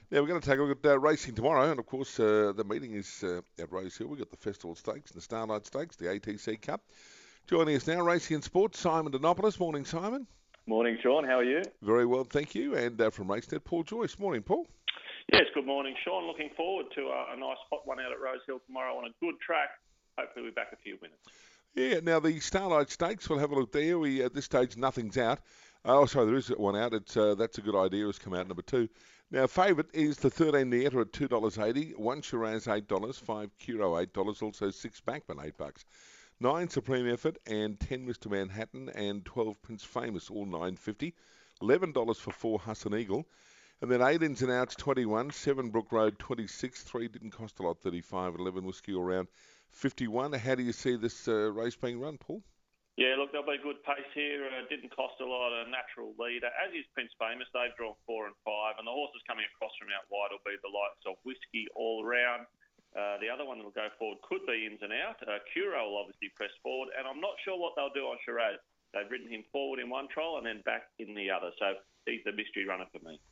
Now we're going to take a look at racing tomorrow, and of course the meeting is at Rose Hill. We've got the Festival Stakes and the Starlight Stakes, the ATC Cup. Joining us now, Racing and Sports, Simon Denopoulos. Morning, Simon. Morning, Sean. How are you? Very well, thank you. And from RaceNet, Paul Joyce. Morning, Paul. Yes, good morning, Sean. Looking forward to a nice hot one out at Rose Hill tomorrow on a good track. Hopefully we're back a few winners. Yeah, now the Starlight Stakes, we'll have a look there. At this stage, nothing's out. Oh, sorry, there is one out. That's a good idea. It's come out number 2. Now, favourite is the 13 Nieta at $2.80, 1 Shiraz $8, 5 Curo $8, also 6 Backman $8. 9 Supreme Effort and 10 Mr. Manhattan and 12 Prince Famous, all $9.50. $11 for 4 Hassan Eagle. And then 8 ins and outs, 21. 7 Brook Road, 26. 3 didn't cost a lot, 35. 11 Whiskey All Round, 51. How do you see this race being run, Paul? Yeah, look, there'll be a good pace here. Didn't cost a lot. A natural leader, as is Prince Famous. They've drawn 4 and 5. And the horses coming across from out wide will be the likes of Whiskey All Round. The other one that will go forward could be ins and out. Curo will obviously press forward. And I'm not sure what they'll do on Shiraz. They've ridden him forward in one trial and then back in the other. So he's the mystery runner for me.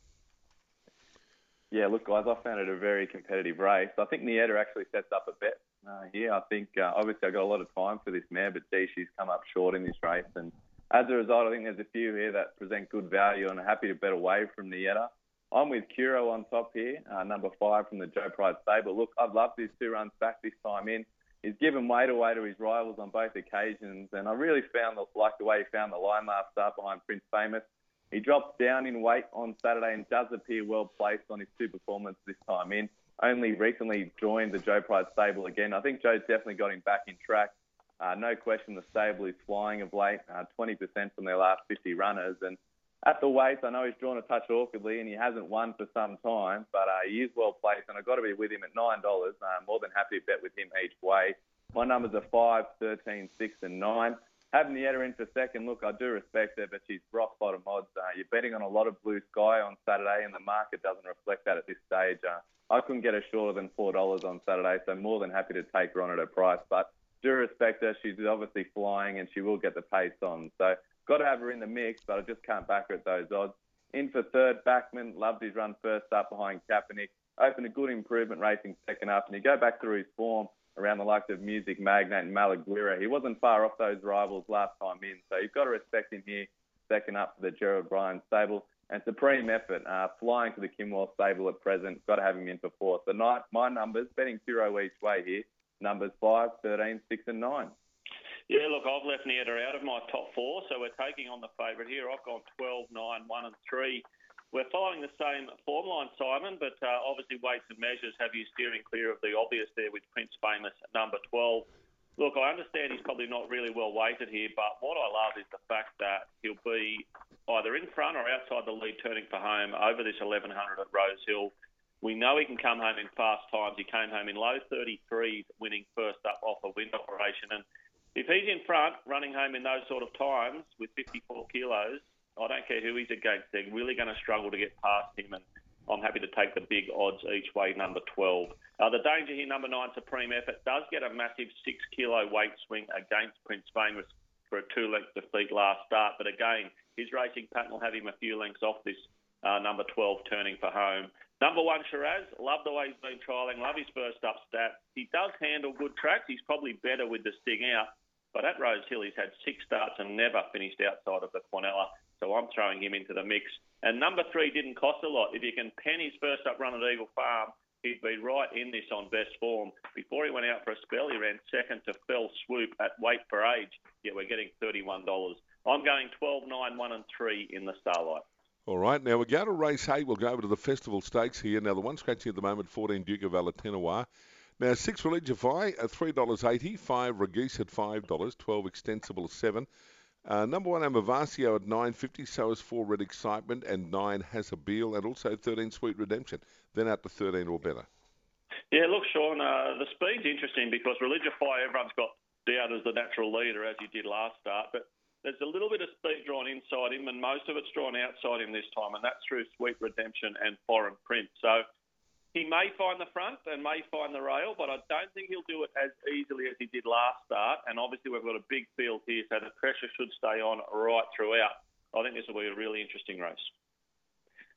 Yeah, look, guys, I found it a very competitive race. I think Nieta actually sets up a bet here. I think, obviously, I've got a lot of time for this mare, but she's come up short in this race. And as a result, I think there's a few here that present good value and are happy to bet away from Nieta. I'm with Curo on top here, number 5 from the Joe Pride stable. Look, I've loved his 2 runs back this time in. He's given weight away to his rivals on both occasions, and I really like the way he found the line last start behind Prince Famous. He drops down in weight on Saturday and does appear well placed on his 2 performances this time in. Only recently joined the Joe Pride stable again. I think Joe's definitely got him back in track. No question the stable is flying of late, 20% from their last 50 runners. And at the weight, I know he's drawn a touch awkwardly and he hasn't won for some time, but he is well placed and I've got to be with him at $9. I'm more than happy to bet with him each way. My numbers are 5, 13, 6 and 9. Having Nieta in for second, look, I do respect her, but she's rock bottom odds. You're betting on a lot of blue sky on Saturday, and the market doesn't reflect that at this stage. I couldn't get her shorter than $4 on Saturday, so more than happy to take her on at her price. But do respect her. She's obviously flying, and she will get the pace on. So got to have her in the mix, but I just can't back her at those odds. In for third, Backman. Loved his run first up behind Kaepernick. Opened a good improvement racing second up, and you go back through his form around the likes of Music Magnate and Malaguira. He wasn't far off those rivals last time in, so you've got to respect him here, second up for the Gerald Bryan stable. And Supreme Effort, flying to the Kinwell stable at present, got to have him in for fourth. So my numbers, betting Curo each way here, numbers 5, 13, 6 and 9. Yeah, look, I've left Nieta out of my top 4, so we're taking on the favourite here. I've gone 12, 9, 1 and 3. We're following the same form line, Simon, but obviously weights and measures have you steering clear of the obvious there with Prince Famous at number 12. Look, I understand he's probably not really well weighted here, but what I love is the fact that he'll be either in front or outside the lead turning for home over this 1100 at Rose Hill. We know he can come home in fast times. He came home in low 33s, winning first up off a wind operation. And if he's in front, running home in those sort of times with 54 kilos, I don't care who he's against. They're really going to struggle to get past him, and I'm happy to take the big odds each way, number 12. The danger here, number 9, Supreme Effort, does get a massive 6-kilo weight swing against Prince Famous for a 2-length defeat last start. But again, his racing pattern will have him a few lengths off this number 12 turning for home. Number 1, Shiraz, love the way he's been trialling, love his first up stat. He does handle good tracks. He's probably better with the sting out. But at Rose Hill, he's had 6 starts and never finished outside of the Quinella. So I'm throwing him into the mix. And number 3 didn't cost a lot. If you can pen his first up run at Eagle Farm, he'd be right in this on best form. Before he went out for a spell, he ran second to Fell Swoop at Weight for Age. Yet we're getting $31. I'm going 12, 9, 1 and 3 in the Starlight. All right, now we'll go to race 8. We'll go over to the Festival Stakes here. Now, the one scratching at the moment, 14 Duke of Valentinois. Now, 6 Religify at $3.80, 5 Regis at $5, 12 Extensible at $7. Number 1 Amavasio at $9.50, so is 4 Red Excitement, and 9 Hazabil, and also 13 Sweet Redemption. Then out to 13 or better. Yeah, look, Sean, the speed's interesting because Religify, everyone's got down as the natural leader, as you did last start, but there's a little bit of speed drawn inside him, and most of it's drawn outside him this time, and that's through Sweet Redemption and Foreign Prince. So he may find the front and may find the rail, but I don't think he'll do it as easily as he did last start. And obviously we've got a big field here, so the pressure should stay on right throughout. I think this will be a really interesting race.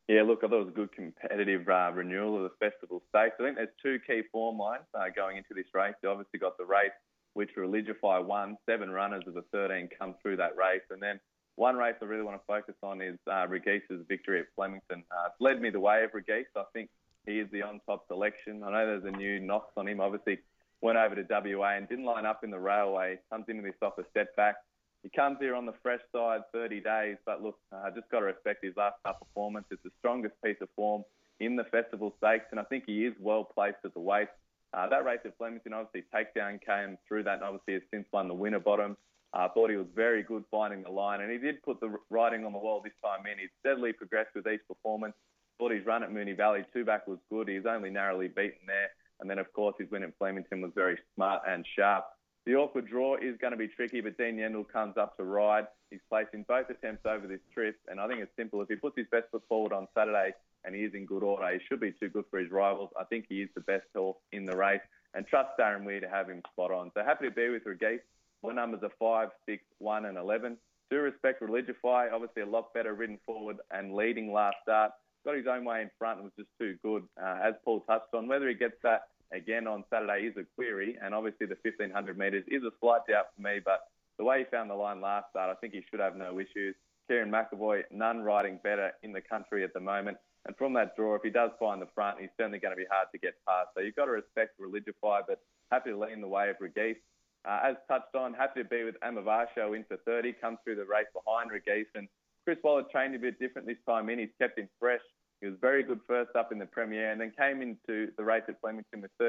Yeah, look, I thought it was a good competitive renewal of the Festival Stakes. I think there's two key form lines going into this race. You obviously got the race which Religify won. 7 runners of the 13 come through that race. And then one race I really want to focus on is Regisa's victory at Flemington. It's led me the way of Regis. I think he is the on-top selection. I know there's a new knocks on him. Obviously, went over to WA and didn't line up in the railway. Comes into this off a setback. He comes here on the fresh side, 30 days. But look, just got to respect his last start performance. It's the strongest piece of form in the Festival Stakes, and I think he is well placed at the weight. That race at Flemington, obviously, Takedown came through that and obviously has since won the winner bottom. I thought he was very good finding the line, and he did put the writing on the wall this time in. He's steadily progressed with each performance. Thought his run at Moonee Valley 2-back was good. He was only narrowly beaten there. And then, of course, his win at Flemington was very smart and sharp. The awkward draw is going to be tricky, but Dean Yendall comes up to ride. He's placed in both attempts over this trip, and I think it's simple. If he puts his best foot forward on Saturday and he is in good order, he should be too good for his rivals. I think he is the best horse in the race, and trust Darren Weir to have him spot on. So happy to be with Regis. My numbers are 5, 6, 1 and 11. Do respect Religify, obviously a lot better ridden forward and leading last start. Got his own way in front and was just too good, as Paul touched on. Whether he gets that again on Saturday is a query, and obviously the 1,500 metres is a slight doubt for me, but the way he found the line last start, I think he should have no issues. Kieran McAvoy, none riding better in the country at the moment. And from that draw, if he does find the front, he's certainly going to be hard to get past. So you've got to respect Religify, but happy to lean the way of Regis. As touched on, happy to be with Amavasho into 30, comes through the race behind Regis. And Chris Waller trained a bit different this time in. He's kept him fresh. He was very good first up in the Premier and then came into the race at Flemington with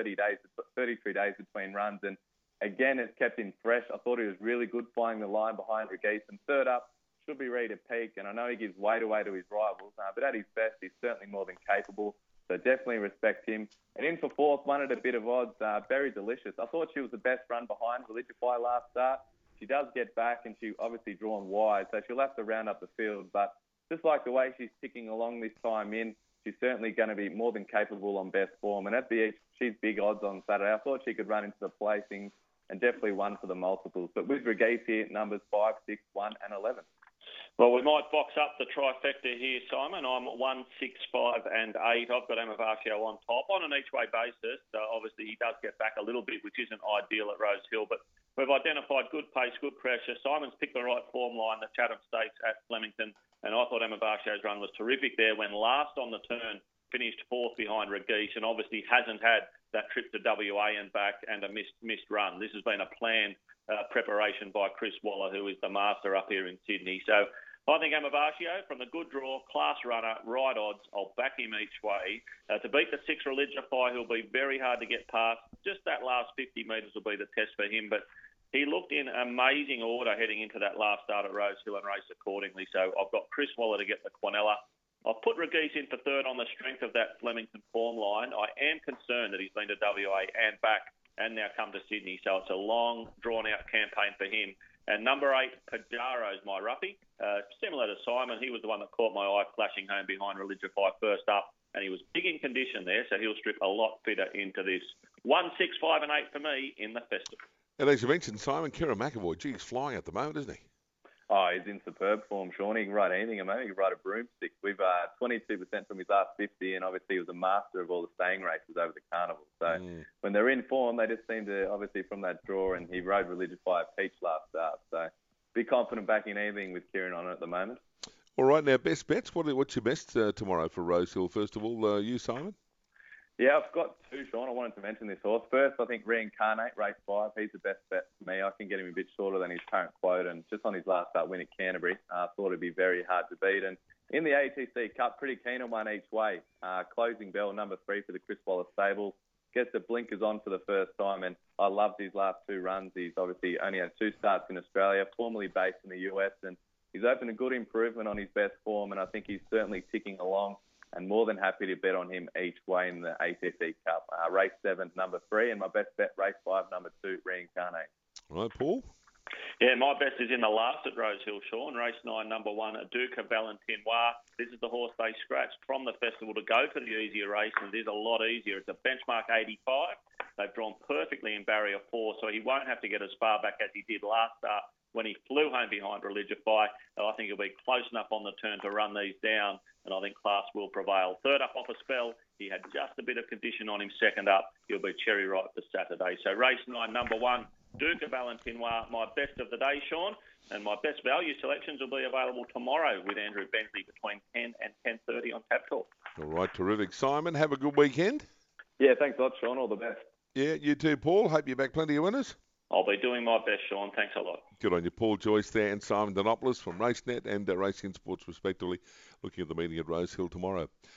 33 days between runs. And again, has kept him fresh. I thought he was really good flying the line behind Regis. And third up, should be ready to peak. And I know he gives weight away to his rivals, but at his best, he's certainly more than capable. So definitely respect him. And in for fourth, one at a bit of odds, Berry Delicious. I thought she was the best run behind Religify last start. She does get back and she obviously drawn wide, so she'll have to round up the field. But just like the way she's ticking along this time in, she's certainly going to be more than capable on best form. And she's big odds on Saturday. I thought she could run into the placings and definitely one for the multiples. But with Regis here, numbers 5, 6, 1 and 11. Well, we might box up the trifecta here, Simon. I'm 1, 6, 5 and 8. I've got Amavasho on top. On an each-way basis, obviously he does get back a little bit, which isn't ideal at Rose Hill, but we've identified good pace, good pressure. Simon's picked the right form line, the Chatham Stakes at Flemington, and I thought Amavasho's run was terrific there when last on the turn finished fourth behind Regis and obviously hasn't had that trip to WA and back and a missed run. This has been a planned preparation by Chris Waller, who is the master up here in Sydney. So I think Amavasho, from the good draw, class runner, right odds, I'll back him each way. To beat the 6 Religify, he'll be very hard to get past. Just that last 50 metres will be the test for him. But he looked in amazing order heading into that last start at Rose Hill and raced accordingly. So I've got Chris Waller to get the Quinella. I've put Regis in for third on the strength of that Flemington form line. I am concerned that he's been to WA and back and now come to Sydney. So it's a long, drawn-out campaign for him. And number 8, Pajaro's my roughie. Similar to Simon, he was the one that caught my eye flashing home behind Religify first up, and he was big in condition there, so he'll strip a lot fitter into this. 1, 6, 5 and 8 for me in the festival. And as you mentioned, Simon, Kieran McAvoy, he's flying at the moment, isn't he? Oh, he's in superb form, Sean. He can ride anything. I mean, he can ride a broomstick. We've 22% from his last 50, and obviously he was a master of all the staying races over the carnival. So when they're in form, they just seem to, obviously from that draw, and he rode Religify at Peach last start. So be confident backing anything with Kieran on it at the moment. All right, now best bets. What's your best tomorrow for Rose Hill? First of all, you, Simon? Yeah, I've got 2, Sean. I wanted to mention this horse. First, I think Reincarnate, race 5. He's the best bet for me. I can get him a bit shorter than his current quote. And just on his last start win at Canterbury, I thought it'd be very hard to beat. And in the ATC Cup, pretty keen on one each way. Closing Bell, number 3 for the Chris Waller stable. Gets the blinkers on for the first time. And I loved his last 2 runs. He's obviously only had 2 starts in Australia, formerly based in the US. And he's opened a good improvement on his best form. And I think he's certainly ticking along. And more than happy to bet on him each way in the ATC Cup. Race 7, number 3, and my best bet, race 5, number 2, Reincarnate. All right, Paul? Yeah, my best is in the last at Rose Hill, Sean. Race 9, number 1, Duca Valentinois. This is the horse they scratched from the festival to go for the easier race, and it is a lot easier. It's a benchmark 85. They've drawn perfectly in barrier 4, so he won't have to get as far back as he did last start when he flew home behind Religify. I think he'll be close enough on the turn to run these down, and I think class will prevail. Third up off a spell, he had just a bit of condition on him. Second up, he'll be cherry ripe for Saturday. So race 9, number 1, Duke of Valentinois, my best of the day, Sean. And my best value selections will be available tomorrow with Andrew Bentley between 10 and 10:30 on Tap Talk. All right, terrific. Simon, have a good weekend. Yeah, thanks a lot, Sean. All the best. Yeah, you too, Paul. Hope you back plenty of winners. I'll be doing my best, Sean. Thanks a lot. Good on you, Paul Joyce there and Simon Donopoulos from RaceNet and Racing Sports, respectively, looking at the meeting at Rosehill tomorrow.